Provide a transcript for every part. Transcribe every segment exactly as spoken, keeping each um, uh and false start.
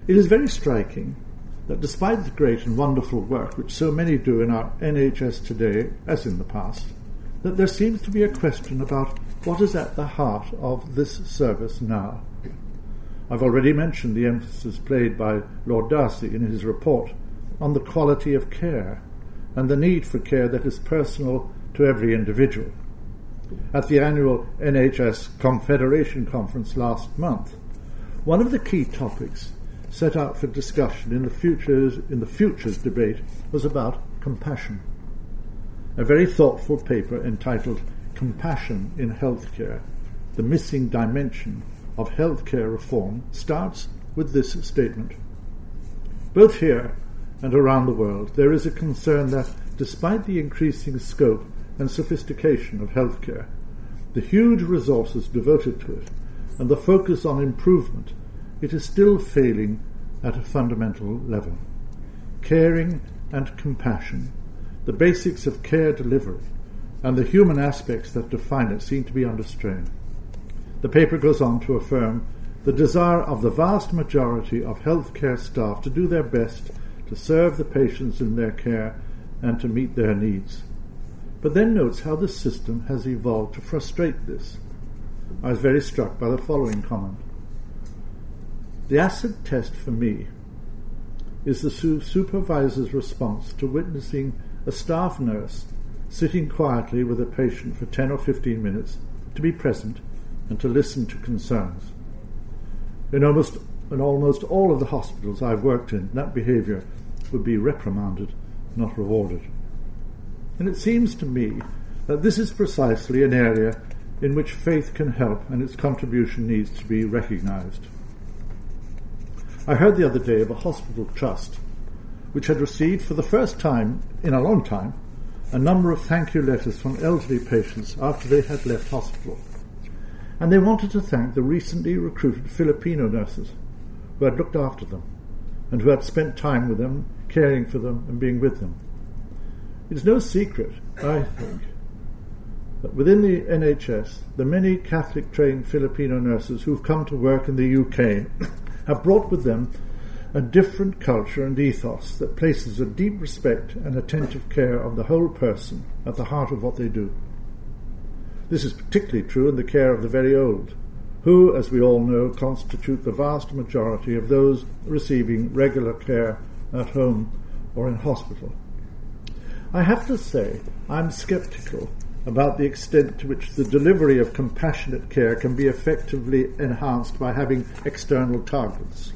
It is very striking that despite the great and wonderful work which so many do in our N H S today, as in the past, that there seems to be a question about what is at the heart of this service now. I've already mentioned the emphasis played by Lord Darcy in his report on the quality of care and the need for care that is personal to every individual. At the annual N H S Confederation Conference last month, one of the key topics set out for discussion in the futures in the futures debate was about compassion. A very thoughtful paper entitled Compassion in Healthcare, the Missing Dimension of Healthcare Reform, starts with this statement. Both here and around the world, there is a concern that despite the increasing scope and sophistication of healthcare, the huge resources devoted to it, and the focus on improvement, it is still failing at a fundamental level. Caring and compassion, the basics of care delivery, and the human aspects that define it seem to be under strain. The paper goes on to affirm the desire of the vast majority of healthcare staff to do their best to serve the patients in their care and to meet their needs, but then notes how the system has evolved to frustrate this. I was very struck by the following comment. The acid test for me is the su- supervisor's response to witnessing a staff nurse sitting quietly with a patient for ten or fifteen minutes to be present and to listen to concerns. In almost, in almost all of the hospitals I've worked in, that behaviour would be reprimanded, not rewarded. And it seems to me that this is precisely an area in which faith can help and its contribution needs to be recognised. I heard the other day of a hospital trust which had received for the first time in a long time a number of thank you letters from elderly patients after they had left hospital. And they wanted to thank the recently recruited Filipino nurses who had looked after them and who had spent time with them, caring for them and being with them. It's no secret, I think, that within the N H S, the many Catholic-trained Filipino nurses who've come to work in the U K have brought with them a different culture and ethos that places a deep respect and attentive care of the whole person at the heart of what they do. This is particularly true in the care of the very old, who, as we all know, constitute the vast majority of those receiving regular care at home or in hospital. I have to say I'm sceptical about the extent to which the delivery of compassionate care can be effectively enhanced by having external targets.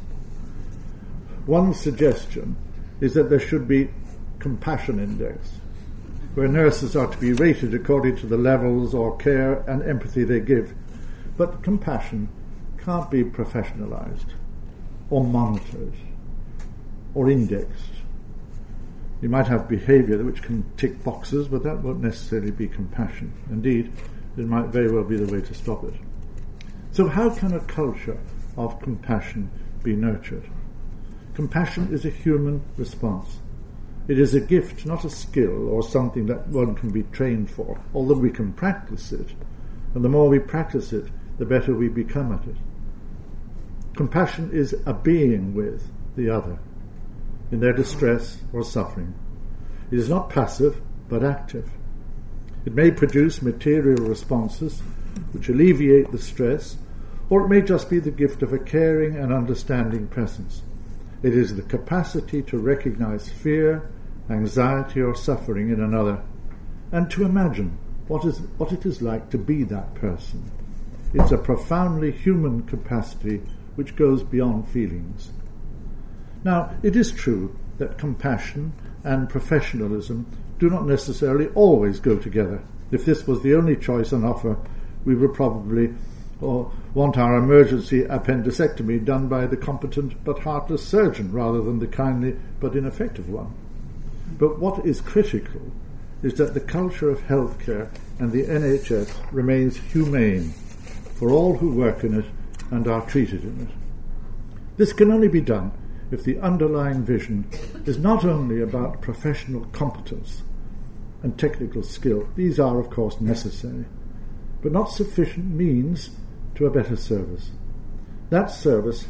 One suggestion is that there should be compassion index, where nurses are to be rated according to the levels or care and empathy they give. But compassion can't be professionalized or monitored or indexed. You might have behaviour which can tick boxes, but that won't necessarily be compassion. Indeed, it might very well be the way to stop it. So how can a culture of compassion be nurtured? Compassion is a human response. It is a gift, not a skill or something that one can be trained for, although we can practice it, and the more we practice it, the better we become at it. Compassion is a being with the other in their distress or suffering. It is not passive, but active. It may produce material responses which alleviate the stress, or it may just be the gift of a caring and understanding presence. It is the capacity to recognize fear, anxiety, or suffering in another, and to imagine what is what it is like to be that person. It's a profoundly human capacity which goes beyond feelings. Now, it is true that compassion and professionalism do not necessarily always go together. If this was the only choice on offer, we would probably or want our emergency appendectomy done by the competent but heartless surgeon rather than the kindly but ineffective one. But what is critical is that the culture of healthcare and the N H S remains humane for all who work in it and are treated in it. This can only be done if the underlying vision is not only about professional competence and technical skill. These are, of course, necessary, but not sufficient means to a better service. That service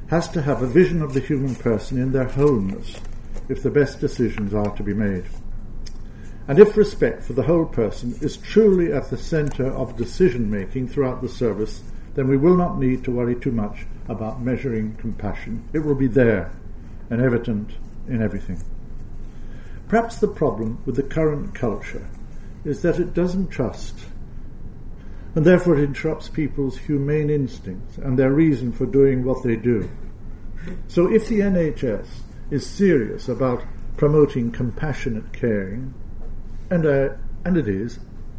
has to have a vision of the human person in their wholeness if the best decisions are to be made. And if respect for the whole person is truly at the centre of decision-making throughout the service, then we will not need to worry too much about measuring compassion. It will be there and evident in everything. Perhaps the problem with the current culture is that it doesn't trust, and therefore it interrupts people's humane instincts and their reason for doing what they do. So if the N H S is serious about promoting compassionate caring, and, uh, and it is,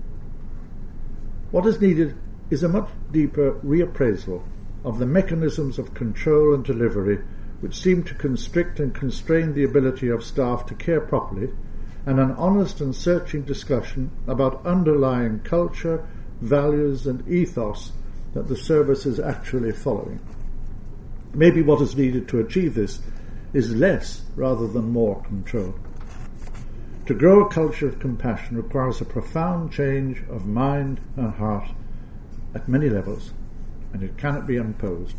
what is needed is a much deeper reappraisal of the mechanisms of control and delivery which seem to constrict and constrain the ability of staff to care properly, and an honest and searching discussion about underlying culture, values and ethos that the service is actually following. Maybe what is needed to achieve this is less rather than more control. To grow a culture of compassion requires a profound change of mind and heart at many levels, and it cannot be imposed.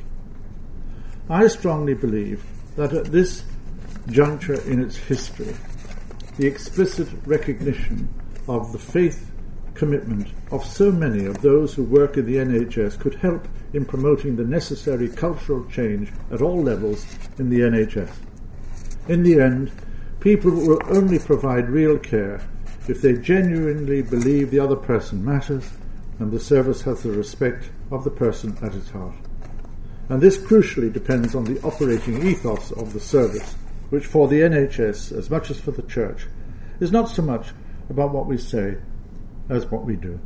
I strongly believe that at this juncture in its history, the explicit recognition of the faith commitment of so many of those who work in the N H S could help in promoting the necessary cultural change at all levels in the N H S. In the end, people will only provide real care if they genuinely believe the other person matters and the service has the respect of the person at its heart. And this crucially depends on the operating ethos of the service, which for the N H S, as much as for the Church, is not so much about what we say as what we do.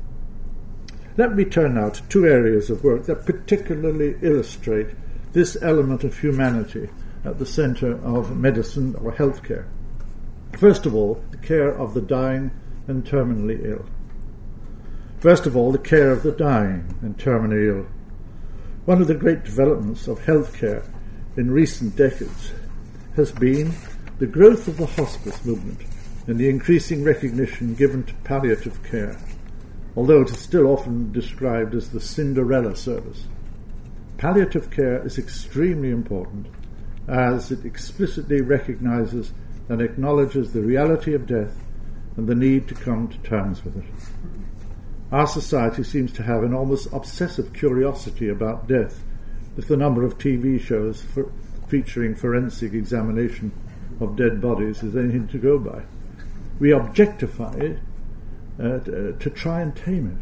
Let me turn now to two areas of work that particularly illustrate this element of humanity at the centre of medicine or healthcare. First of all, the care of the dying and terminally ill. First of all, the care of the dying and terminally ill. One of the great developments of healthcare in recent decades has been the growth of the hospice movement and the increasing recognition given to palliative care, although it is still often described as the Cinderella service. Palliative care is extremely important as it explicitly recognises and acknowledges the reality of death and the need to come to terms with it. Our society seems to have an almost obsessive curiosity about death, with the number of T V shows for featuring forensic examination of dead bodies is anything to go by. We objectify it uh, to, uh, to try and tame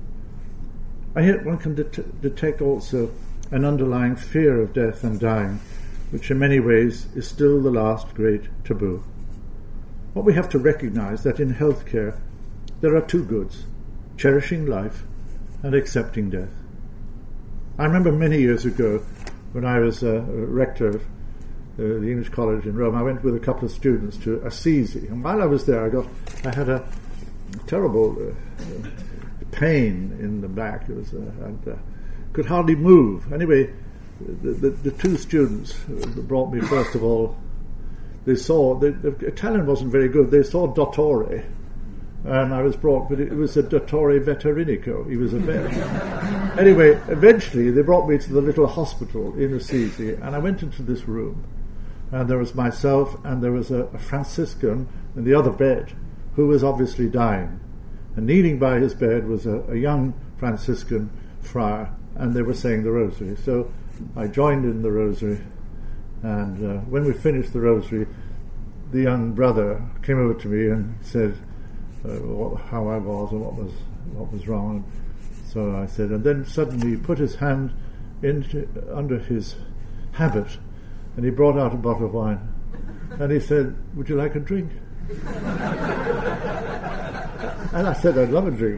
it. And yet one can det- detect also an underlying fear of death and dying, which in many ways is still the last great taboo. What we have to recognise that in healthcare there are two goods: cherishing life and accepting death. I remember many years ago when I was uh, rector of uh, the English College in Rome, I went with a couple of students to Assisi, and while I was there I got I had a terrible uh, pain in the back. It was uh, and uh, could hardly move. Anyway, the, the, the two students brought me, first of all, they saw the, the Italian wasn't very good. They saw Dottore. And I was brought, but it was a Dottore Veterinico. He was a vet. Anyway, eventually they brought me to the little hospital in Assisi, and I went into this room, and there was myself, and there was a, a Franciscan in the other bed, who was obviously dying. And kneeling by his bed was a, a young Franciscan friar, and they were saying the rosary. So I joined in the rosary, and uh, when we finished the rosary, the young brother came over to me and said, Uh, what, how I was and what was what was wrong. So I said, and then suddenly he put his hand into under his habit, and he brought out a bottle of wine, and he said, "Would you like a drink?" And I said, "I'd love a drink."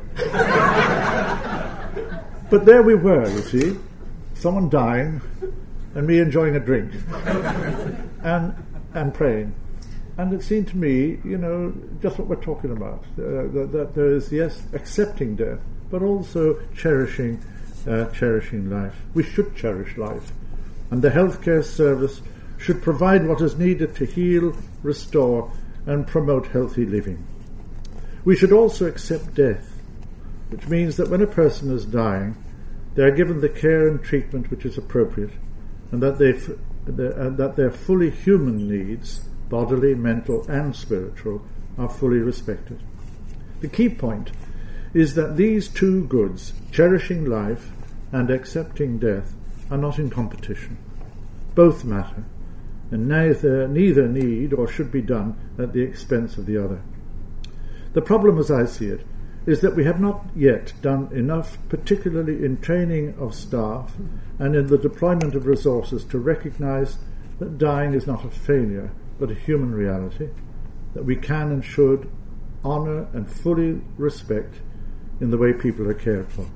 But there we were, you see, someone dying, and me enjoying a drink, and and praying. And it seemed to me, you know, just what we're talking about, uh, that, that there is, yes, accepting death, but also cherishing, uh, cherishing life. We should cherish life. And the healthcare service should provide what is needed to heal, restore, and promote healthy living. We should also accept death, which means that when a person is dying, they are given the care and treatment which is appropriate, and that, they f- the, uh, that their fully human needs, bodily, mental, and spiritual, are fully respected. The key point is that these two goods, cherishing life and accepting death, are not in competition. Both matter, and neither, neither need or should be done at the expense of the other. The problem, as I see it, is that we have not yet done enough, particularly in training of staff and in the deployment of resources, to recognize that dying is not a failure, but a human reality, that we can and should honour and fully respect in the way people are cared for.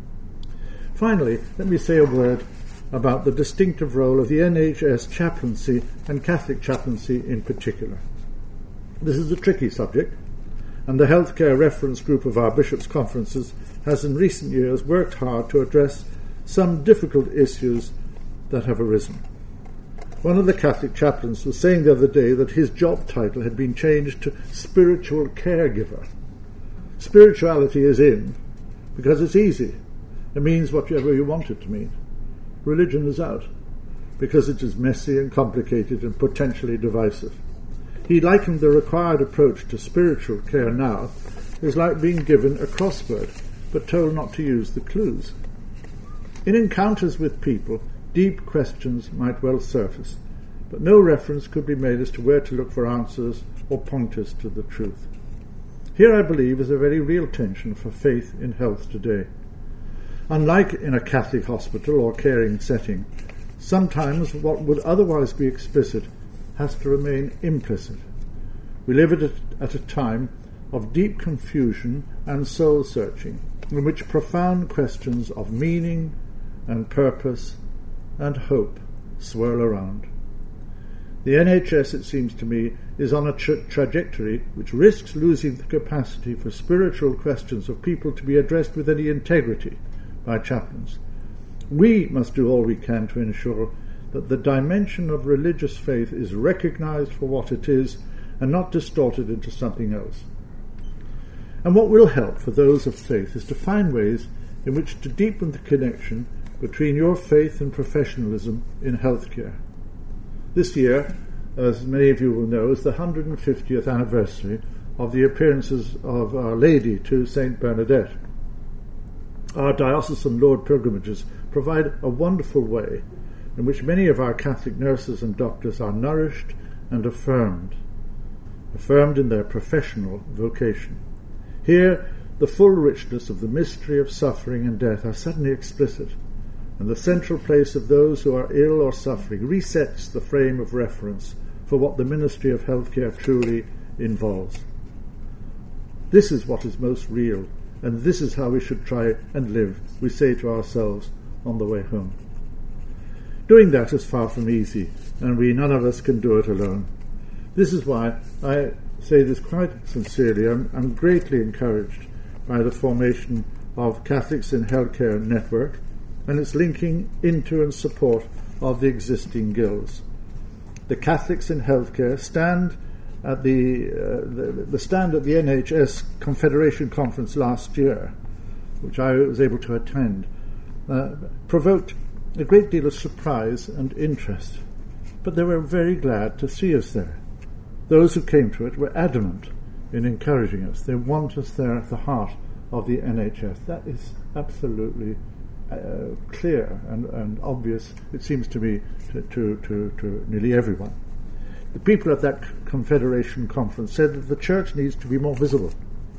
Finally, let me say a word about the distinctive role of the N H S chaplaincy and Catholic chaplaincy in particular. This is a tricky subject, and the Healthcare Reference Group of our Bishops' Conferences has in recent years worked hard to address some difficult issues that have arisen. One of the Catholic chaplains was saying the other day that his job title had been changed to spiritual caregiver. Spirituality is in because it's easy. It means whatever you want it to mean. Religion is out because it is messy and complicated and potentially divisive. He likened the required approach to spiritual care now as like being given a crossword but told not to use the clues. In encounters with people, deep questions might well surface, but no reference could be made as to where to look for answers or pointers to the truth. Here, I believe, is a very real tension for faith in health today. Unlike in a Catholic hospital or caring setting, sometimes what would otherwise be explicit has to remain implicit. We live at a, at a time of deep confusion and soul-searching, in which profound questions of meaning and purpose and hope swirl around. The N H S, it seems to me, is on a tra- trajectory which risks losing the capacity for spiritual questions of people to be addressed with any integrity by chaplains. We must do all we can to ensure that the dimension of religious faith is recognized for what it is and not distorted into something else. And what will help for those of faith is to find ways in which to deepen the connection between your faith and professionalism in healthcare. This year, as many of you will know, is the one hundred fiftieth anniversary of the appearances of Our Lady to Saint Bernadette. Our diocesan Lord pilgrimages provide a wonderful way in which many of our Catholic nurses and doctors are nourished and affirmed, affirmed in their professional vocation. Here, the full richness of the mystery of suffering and death are suddenly explicit, and the central place of those who are ill or suffering resets the frame of reference for what the ministry of healthcare truly involves. This is what is most real, and this is how we should try and live, we say to ourselves on the way home. Doing that is far from easy, and we none of us can do it alone. This is why I say this quite sincerely. I'm, I'm greatly encouraged by the formation of Catholics in Healthcare Network and its linking into and support of the existing guilds. The Catholics in Healthcare stand at the, uh, the the stand at the N H S Confederation Conference last year, which I was able to attend, uh, provoked a great deal of surprise and interest, but they were very glad to see us there. Those who came to it were adamant in encouraging us. They want us there at the heart of the N H S. That is absolutely uh, clear and, and obvious, it seems to me, to, to, to, to nearly everyone. The people at that Confederation conference said that the Church needs to be more visible.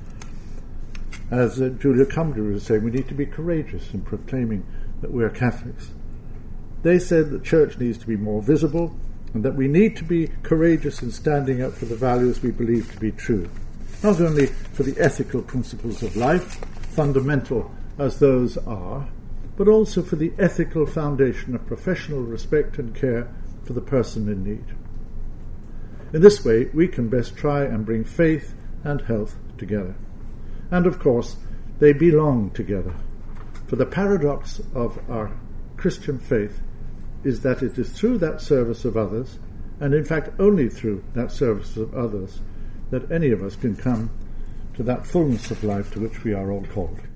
As uh, Julia Cumberly was saying, we need to be courageous in proclaiming that we are Catholics. They said the Church needs to be more visible and that we need to be courageous in standing up for the values we believe to be true, not only for the ethical principles of life, fundamental as those are, but also for the ethical foundation of professional respect and care for the person in need. In this way, we can best try and bring faith and health together. And of course, they belong together. For the paradox of our Christian faith is that it is through that service of others, and in fact only through that service of others, that any of us can come to that fullness of life to which we are all called.